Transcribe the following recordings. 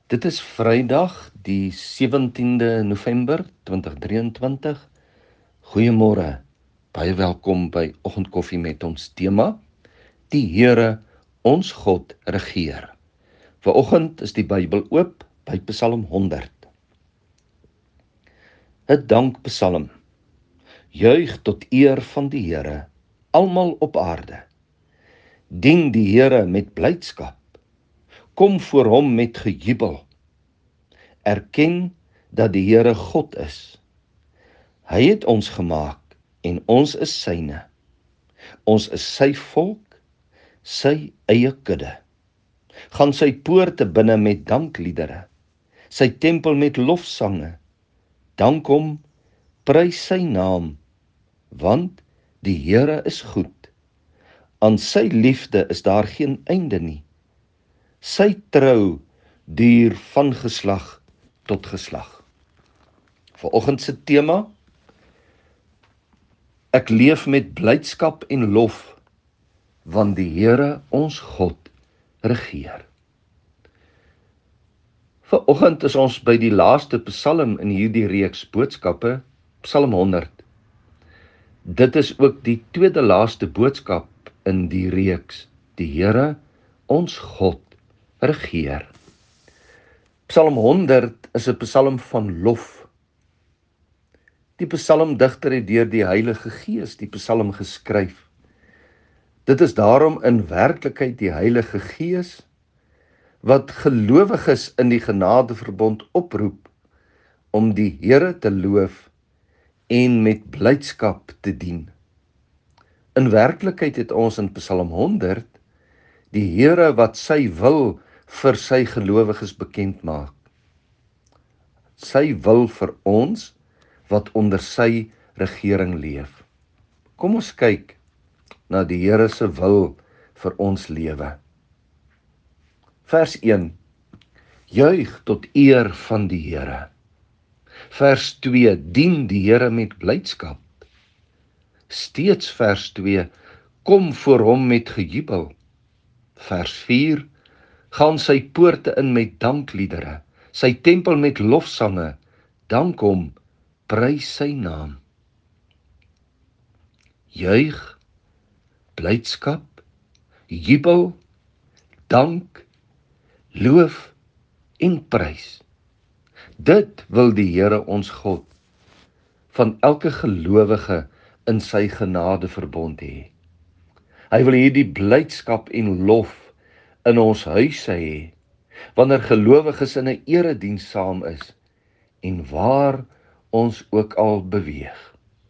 Dit is Vrydag, die 17de November 2023. Goeiemôre. Baie welkom by Oggendkoffie met ons tema: Die Here, ons God, regeer. Vanoggend is die Bybel oop by Psalm 100. 'n Dankpsalm. Juig tot eer van die Here, almal op aarde. Dien die Here met blydskap. Kom voor hom met gejubel. Erken dat die Here God is. Hy het ons gemaak en ons is syne. Ons is sy volk, sy eie kudde. Gaan sy poorte binne met dankliedere, sy tempel met lofsange. Dank hom, prys sy naam, want die Here is goed. Aan sy liefde is daar geen einde nie. Sy trou duur van geslag tot geslag. Vanoggend se tema: Ek leef met blydskap en lof, want die Here ons God regeer. Vanoggend is ons by die laaste Psalm in hierdie reeks boodskappe, Psalm 100. Dit is ook die tweede laaste boodskap in die reeks: Die Here ons God regeer. Psalm 100 is 'n psalm van lof. Die psalmdigter het deur die Heilige Gees die psalm geskryf. Dit is daarom in werklikheid die Heilige Gees wat gelowiges in die genadeverbond oproep om die Here te loof en met blydskap te dien. In werklikheid het ons in Psalm 100 die Here wat sy wil vir sy gelowiges bekend maak. Sy wil vir ons wat onder sy regering leef. Kom ons kyk na die Here se wil vir ons lewe. Vers 1. Juig tot eer van die Here. Vers 2. Dien die Here met blydskap. Steeds vers 2. Kom voor hom met gejubel. Vers 4. Gaan sy poorte in met dankliedere, sy tempel met lofsange. Dank hom, prys sy naam. Juig, blydskap, jubel, dank, loof en prys. Dit wil die Here ons God van elke gelowige in sy genadeverbond hê. Hy wil hierdie blydskap en lof in ons huise hê, wanneer gelowiges in 'n erediens saam is en waar ons ook al beweeg.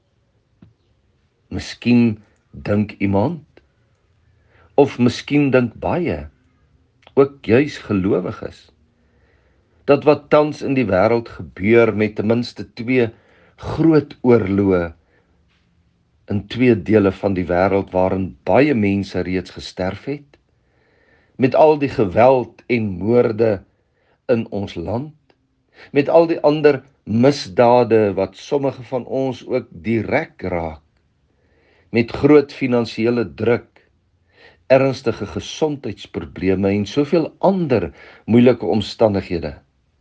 Miskien dink iemand, of miskien dink baie, ook juis gelowiges, dat wat tans in die wêreld gebeur met ten minste 2 groot oorloë in 2 dele van die wêreld waarin baie mense reeds gesterf het, met al die geweld en moorde in ons land, met al die ander misdade wat sommige van ons ook direk raak, met groot finansiële druk, ernstige gesondheidsprobleme en soveel ander moeilike omstandighede.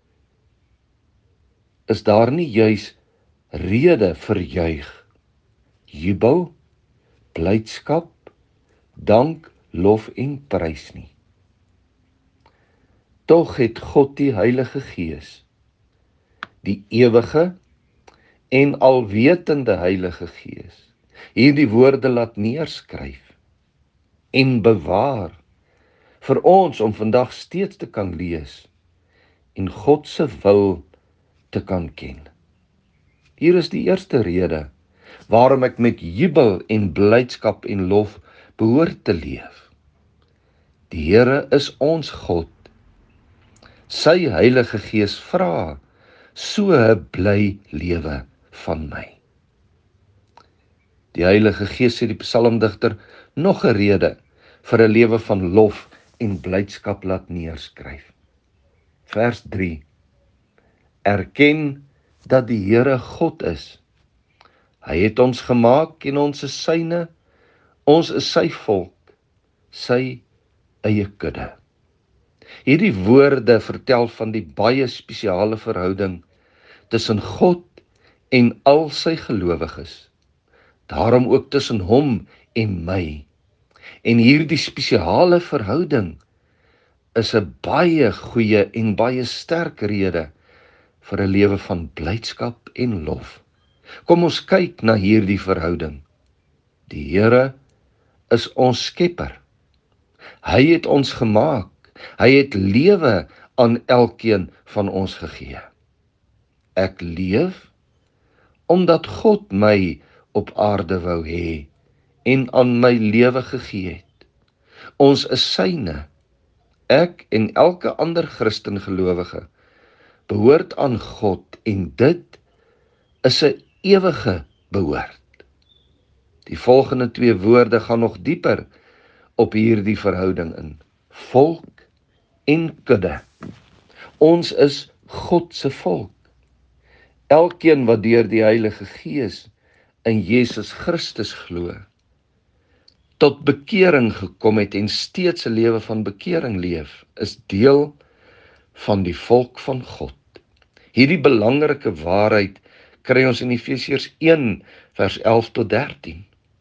Is daar nie juis rede vir juig, jubel, blydskap, dank, lof en prys nie? Tog het God die Heilige Gees, die ewige en alwetende Heilige Gees, hierdie woorde laat neerskryf en bewaar vir ons om vandag steeds te kan lees en God se wil te kan ken. Hier is die eerste rede waarom ek met jubel en blydskap en lof behoort te leef. Die Here is ons God. Sy Heilige Gees vra so 'n bly lewe van my. Die Heilige Gees, sê die psalmdigter, nog 'n rede vir 'n lewe van lof en blydskap laat neerskryf. Vers 3. Erken dat die Here God is. Hy het ons gemaak en ons is syne, ons is sy volk, sy eie kudde. Hierdie woorde vertel van die baie spesiale verhouding tussen God en al sy gelowiges. Daarom ook tussen hom en my. En hierdie spesiale verhouding is 'n baie goeie en baie sterk rede vir 'n lewe van blydskap en lof. Kom ons kyk na hierdie verhouding. Die Here is ons skepper. Hy het ons gemaak. Hy het lewe aan elkeen van ons gegee. Ek leef omdat God my op aarde wou hê en aan my lewe gegee het. Ons is syne. Ek en elke ander Christen gelowige behoort aan God en dit is 'n ewige behoort. Die volgende 2 woorde gaan nog dieper op hierdie verhouding in. Volk en kudde. Ons is God se volk. Elkeen wat deur die Heilige Gees in Jesus Christus glo, tot bekering gekom het en steeds 'n lewe van bekering leef, is deel van die volk van God. Hierdie belangrike waarheid kry ons in Efesiërs 1 vers 11 tot 13.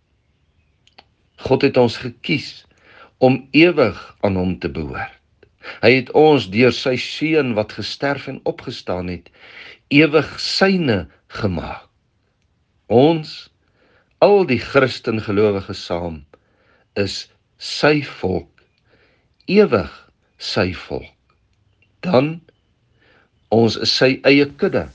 God het ons gekies om ewig aan hom te behoort. Hy het ons deur sy seun wat gesterf en opgestaan het, ewig syne gemaak. Ons, al die Christen gelowiges saam, is sy volk, ewig sy volk. Dan, ons is sy eie kudde.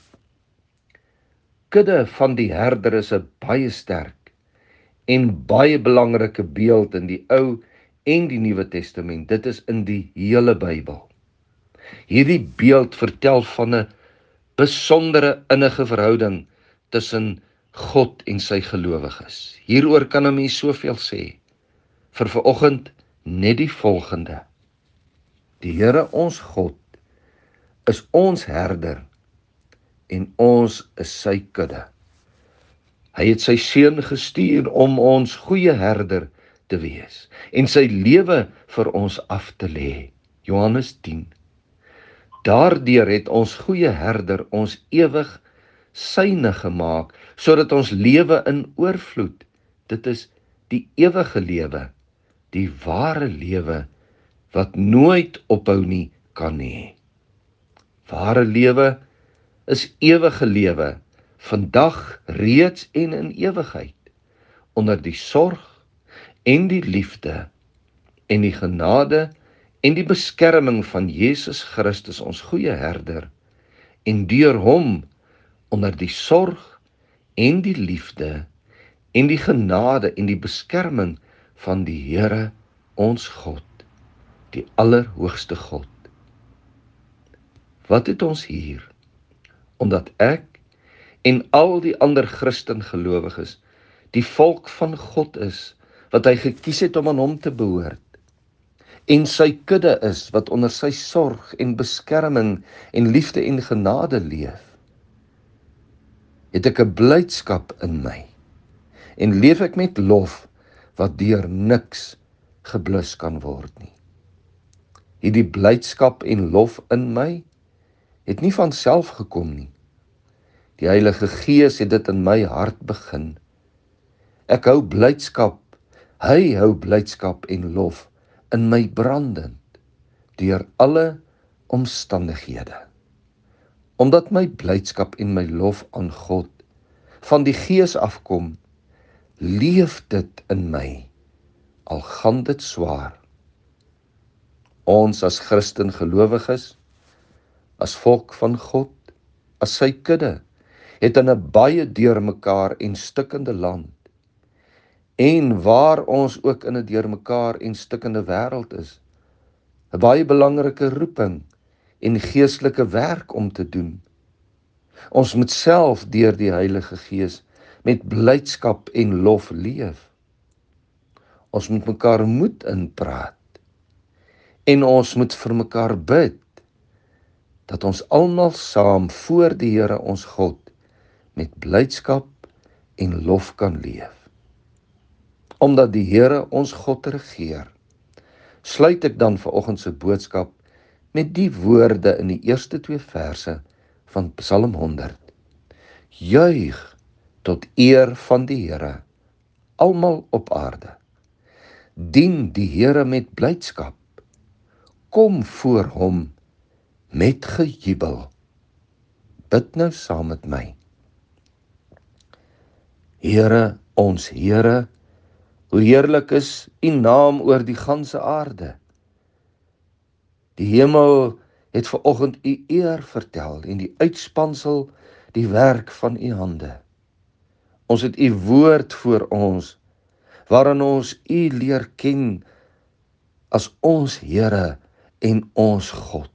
Kudde van die herder is 'n baie sterk en baie belangrike beeld in die Ou en die Nuwe Testament. Dit is in die hele Bybel. Hierdie beeld vertel van 'n besondere innige verhouding tussen God en sy gelowiges. Hieroor kan 'n mens soveel sê. Vir vanoggend net die volgende. Die Here ons God is ons herder en ons is sy kudde. Hy het sy seun gestuur om ons goeie herder te wees en sy lewe vir ons af te lê. Johannes 10. Daardeur het ons goeie herder ons ewig syne gemaak, sodat ons lewe in oorvloed. Dit is die ewige lewe, die ware lewe wat nooit ophou nie kan hê. Ware lewe is ewige lewe, vandag reeds en in ewigheid, onder die sorg en die liefde en die genade en die beskerming van Jesus Christus, ons goeie herder, en deur hom onder die sorg en die liefde en die genade en die beskerming van die Here ons God, die allerhoogste God. Wat het ons hier? Omdat ek en al die ander Christen gelowiges die volk van God is, wat hy gekies het om aan hom te behoort, en sy kudde is, wat onder sy sorg en beskerming en liefde en genade leef, het ek 'n blydskap in my, en leef ek met lof, wat deur niks geblus kan word nie. Hierdie blydskap en lof in my, het nie van self gekom nie. Die Heilige Gees het dit in my hart begin. Ek hou blydskap, hy hou blydskap en lof in my brandend, deur alle omstandighede. Omdat my blydskap en my lof aan God van die Gees afkom, leef dit in my, al gaan dit swaar. Ons as Christen gelowiges, as volk van God, as sy kudde, het in 'n baie deurmekaar en stikkende land, en waar ons ook in 'n deurmekaar en stikkende wêreld is, 'n baie belangrike roeping en geestelike werk om te doen. Ons moet self deur die Heilige Gees met blydskap en lof leef. Ons moet mekaar moed inpraat en ons moet vir mekaar bid dat ons almal saam voor die Here ons God met blydskap en lof kan leef. Omdat die Here ons God regeer, sluit ek dan vanoggend se boodskap met die woorde in die eerste 2 verse van Psalm 100. Juig tot eer van die Here, almal op aarde. Dien die Here met blydskap. Kom voor hom met gejubel. Bid nou saam met my. Here, ons Here, hoe heerlik is U naam oor die ganse aarde. Die hemel het vanoggend U eer vertel en die uitspansel die werk van U hande. Ons het U woord voor ons, waarin ons U leer ken as ons Here en ons God.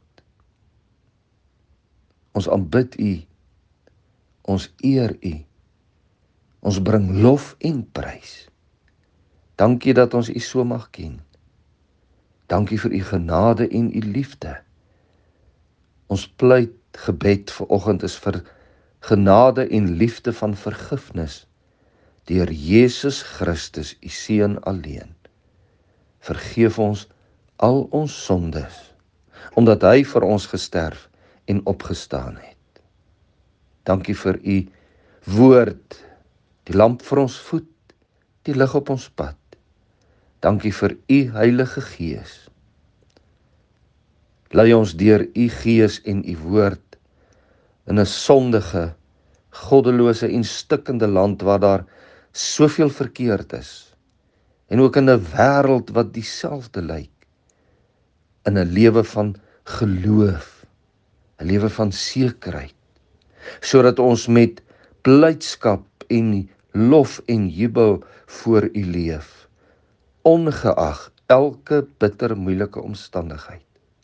Ons aanbid U, ons eer U, ons bring lof en prys. Dankie dat ons U so mag ken. Dankie vir U genade en U liefde. Ons pleit gebed vanoggend is vir genade en liefde van vergifnis deur Jesus Christus, U Seun alleen. Vergeef ons al ons sondes, omdat Hy vir ons gesterf en opgestaan het. Dankie vir U woord, die lamp vir ons voet, die lig op ons pad. Dankie vir U Heilige Gees. Lei ons deur U Gees en U woord in 'n sondige, goddelose en stikkende land waar daar soveel verkeerd is, en ook in 'n wêreld wat dieselfde lyk, in 'n lewe van geloof, 'n lewe van sekerheid, sodat ons met blydskap en lof en jubel voor U leef, ongeag elke bitter moeilike omstandigheid.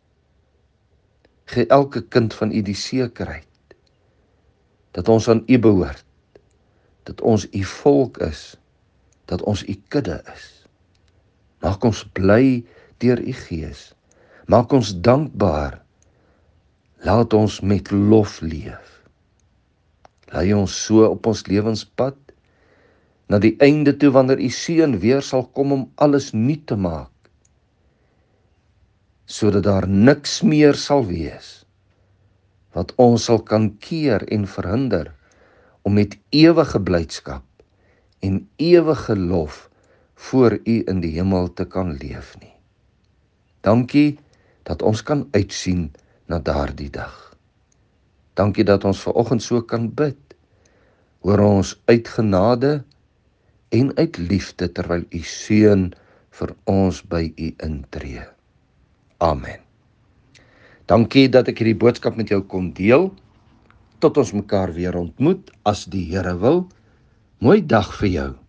Gee elke kind van U die sekerheid dat ons aan U behoort, dat ons U volk is, dat ons U kudde is. Maak ons bly deur U Gees, maak ons dankbaar, laat ons met lof leef. Lei ons so op ons lewenspad, na die einde toe wanneer U Seun weer sal kom om alles nuut te maak, sodat daar niks meer sal wees wat ons sal kan keer en verhinder om met ewige blydskap en ewige lof voor U in die hemel te kan leef nie. Dankie dat ons kan uitsien na daardie dag. Dankie dat ons vanoggend so kan bid, hoor ons uit genade en uit liefde terwyl U Seun vir ons by U intree. Amen. Dankie dat ek hierdie boodskap met jou kon deel. Tot ons mekaar weer ontmoet, as die Here wil. Mooi dag vir jou.